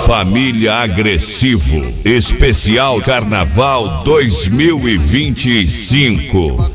Família Agressivo, especial Carnaval 2025.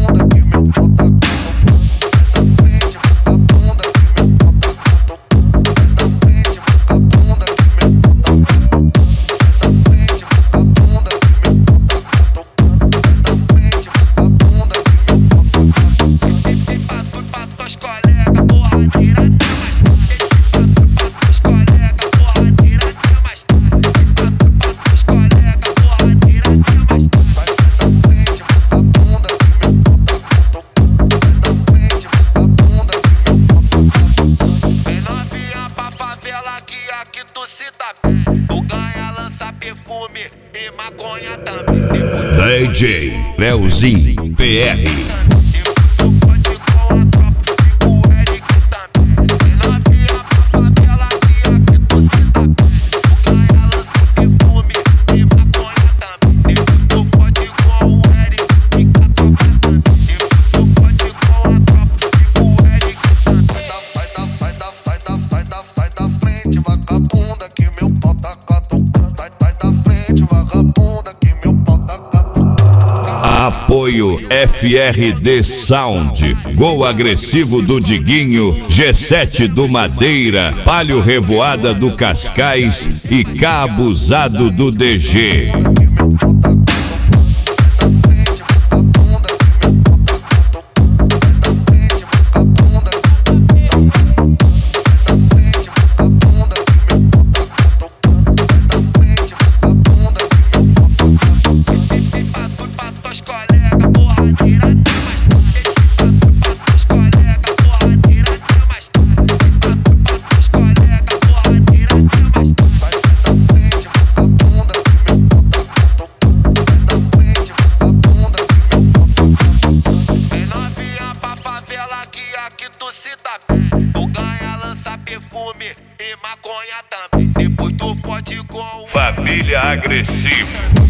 Que tu cita, tu ganha, lança perfume e maconha também. DJ Leozinho PR. Vagabunda que meu pau tá catucando. Vai da frente, vagabunda que meu pau tá catucando. Apoio FRD Sound, Gol Agressivo do Diguinho, G7 do Madeira, Palio Revoada do Cascais e Cabuzado do DG. Que tu cita, tu ganha, lança perfume e maconha também. Depois tu fode com Família Agressivo.